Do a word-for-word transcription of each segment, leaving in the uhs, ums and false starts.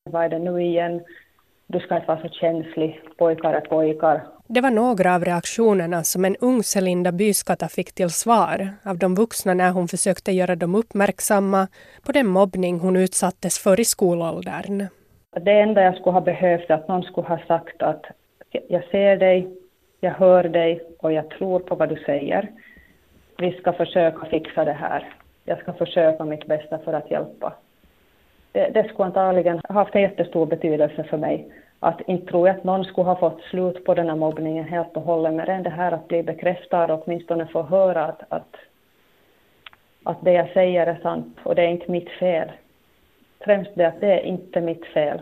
Vad är det nu igen? Du ska inte vara så känslig, pojkar är pojkar. Det var några av reaktionerna som en ung Selinda Byskatta fick till svar av de vuxna när hon försökte göra dem uppmärksamma på den mobbning hon utsattes för i skolåldern. Det enda jag skulle ha behövt är att någon skulle ha sagt att jag ser dig, jag hör dig och jag tror på vad du säger. Vi ska försöka fixa det här. Jag ska försöka mitt bästa för att hjälpa. Det, det skulle antagligen ha haft en jättestor betydelse för mig. Att inte tror jag att någon skulle ha fått slut på den här mobbningen helt och hållet. Men det här att bli bekräftad och åtminstone få höra att, att, att det jag säger är sant och det är inte mitt fel. Främst det att det är inte mitt fel.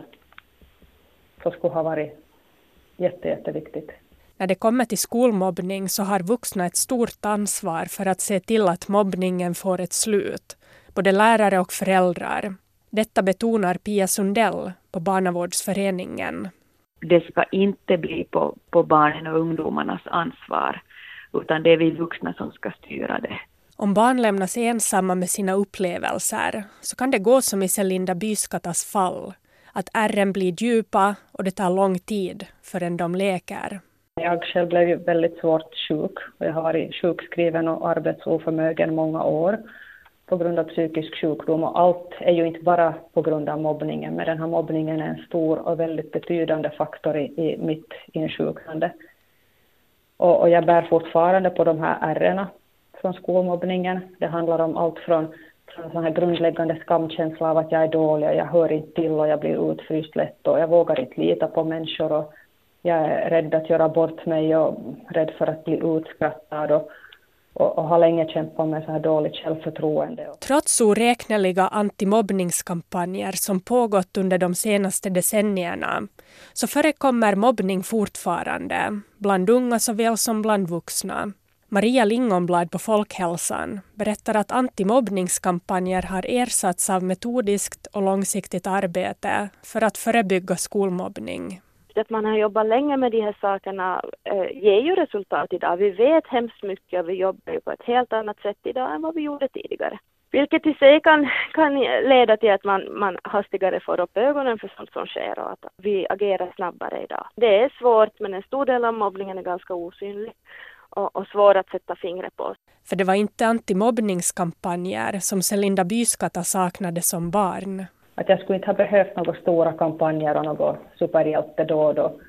Så skulle ha varit jätte, jätteviktigt. När det kommer till skolmobbning så har vuxna ett stort ansvar för att se till att mobbningen får ett slut. Både lärare och föräldrar. Detta betonar Pia Sundell på Barnavårdsföreningen. Det ska inte bli på, på barnen och ungdomarnas ansvar, utan det är vi vuxna som ska styra det. Om barn lämnas ensamma med sina upplevelser så kan det gå som i Selinda Byskattas fall. Att ärren blir djupa och det tar lång tid förrän de läker. Jag själv blev väldigt svårt sjuk och jag har varit sjukskriven och arbetsoförmögen många år på grund av psykisk sjukdom. Och allt är ju inte bara på grund av mobbningen, men den här mobbningen är en stor och väldigt betydande faktor i, i mitt insjuknande. Och, och jag bär fortfarande på de här ärrena från skolmobbningen. Det handlar om allt från, från sån här grundläggande skamkänsla av att jag är dålig, jag hör inte till och jag blir utfryst lätt och jag vågar inte lita på människor och jag är rädd att göra bort mig och rädd för att bli utskrattad och, och, och har länge kämpat med så här dåligt självförtroende. Trots oräkneliga antimobbningskampanjer som pågått under de senaste decennierna så förekommer mobbning fortfarande, bland unga såväl som bland vuxna. Maria Lingonblad på Folkhälsan berättar att antimobbningskampanjer har ersatts av metodiskt och långsiktigt arbete för att förebygga skolmobbning. Att man har jobbat länge med de här sakerna eh, ger ju resultat idag. Vi vet hemskt mycket och vi jobbar ju på ett helt annat sätt idag än vad vi gjorde tidigare. Vilket i sig kan, kan leda till att man, man hastigare får upp ögonen för sånt som sker och att vi agerar snabbare idag. Det är svårt, men en stor del av mobbningen är ganska osynlig och, och svår att sätta fingret på. För det var inte antimobbningskampanjer som Selinda Byskatta saknade som barn. Att jag skulle inte ha behövt några stora kampanjer och något superhjälte då och då.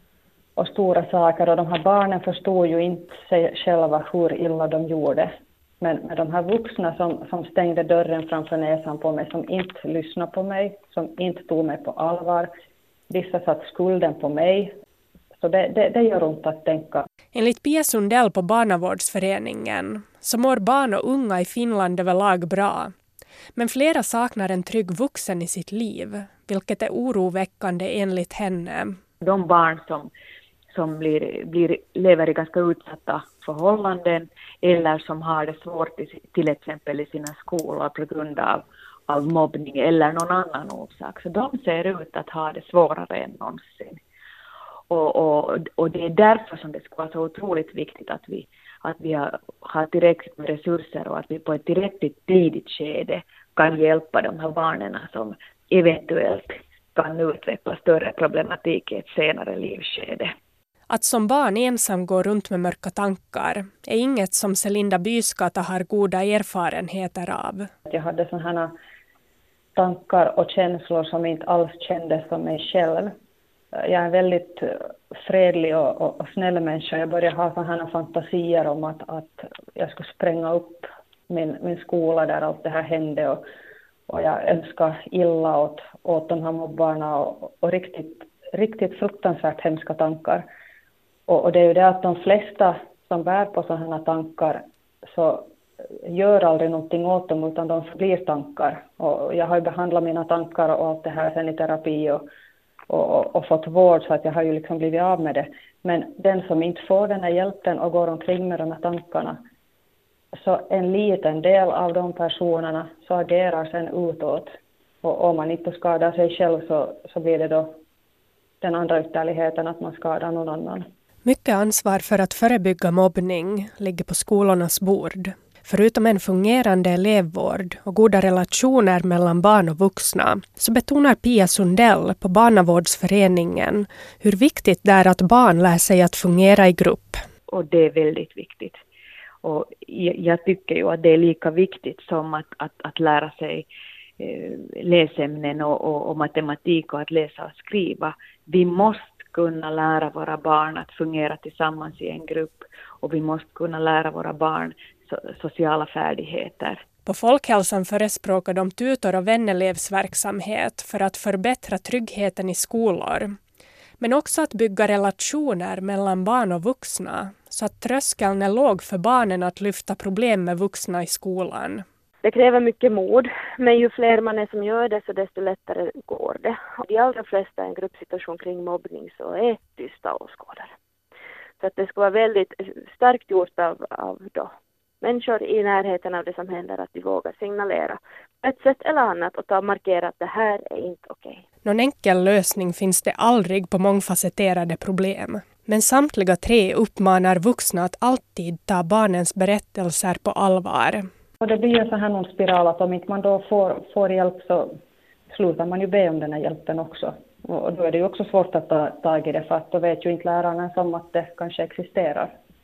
Och stora saker. Och de här barnen förstod ju inte sig själva hur illa de gjorde. Men med de här vuxna som, som stängde dörren framför näsan på mig, som inte lyssnade på mig, som inte tog mig på allvar. Vissa satt skulden på mig. Så det, det, det gör ont att tänka. Enligt Pia Sundell på Barnavårdsföreningen så mår barn och unga i Finland överlag bra. Men flera saknar en trygg vuxen i sitt liv, vilket är oroväckande enligt henne. De barn som, som blir, blir, lever i ganska utsatta förhållanden eller som har det svårt i, till exempel i sina skolor på grund av, av mobbning eller någon annan orsak. Så de ser ut att ha det svårare än någonsin. Och, och, och det är därför som det ska vara så otroligt viktigt att vi att vi har, har tillräckligt med resurser och att vi på ett tillräckligt tidigt skede kan hjälpa de här barnen som eventuellt kan utveckla större problematik i ett senare livsskede. Att som barn ensam gå runt med mörka tankar är inget som Selinda Byskatta har goda erfarenheter av. Jag hade sådana tankar och känslor som inte alls kändes som mig själv. Jag är en väldigt fredlig och, och, och snäll människa. Jag började ha sådana fantasier om att, att jag skulle spränga upp min, min skola där allt det här hände. Och, och jag önskar illa åt, åt de här mobbarna och, och riktigt, riktigt fruktansvärt hemska tankar. Och, och det är ju det att de flesta som bär på sådana tankar så gör aldrig någonting åt dem utan de förblir tankar. Och jag har ju behandlat mina tankar och allt det här sen i terapi och Och, och, och fått vård så att jag har ju liksom blivit av med det. Men den som inte får den här hjälpen och går omkring med de här tankarna, så en liten del av de personerna så agerar sen utåt. Och om man inte skadar sig själv så, så blir det då den andra ytterligheten att man skadar någon annan. Mycket ansvar för att förebygga mobbning ligger på skolornas bord. Förutom en fungerande elevvård och goda relationer mellan barn och vuxna så betonar Pia Sundell på Barnavårdsföreningen hur viktigt det är att barn lär sig att fungera i grupp. Och det är väldigt viktigt. Och jag tycker ju att det är lika viktigt som att, att, att lära sig eh, läsämnen och, och, och matematik och att läsa och skriva. Vi måste kunna lära våra barn att fungera tillsammans i en grupp och vi måste kunna lära våra barn so, sociala färdigheter. På Folkhälsan förespråkar de tutor- och vänelevsverksamhet för att förbättra tryggheten i skolor. Men också att bygga relationer mellan barn och vuxna så att tröskeln är låg för barnen att lyfta problem med vuxna i skolan. Det kräver mycket mod, men ju fler man är som gör det så desto lättare går det. De allra flesta i en gruppsituation kring mobbning så är tysta åskådare. Så att det ska vara väldigt starkt gjort av, av då människor i närheten av det som händer att de vågar signalera på ett sätt eller annat och ta och markera att det här är inte okej. Någon enkel lösning finns det aldrig på mångfacetterade problem. Men samtliga tre uppmanar vuxna att alltid ta barnens berättelser på allvar. Och det blir ju så här någon spiral att om inte man då får, får hjälp så slutar man ju be om den här hjälpen också. Och då är det ju också svårt att ta tag i det för att då vet ju inte lärarna som att det kanske existerar.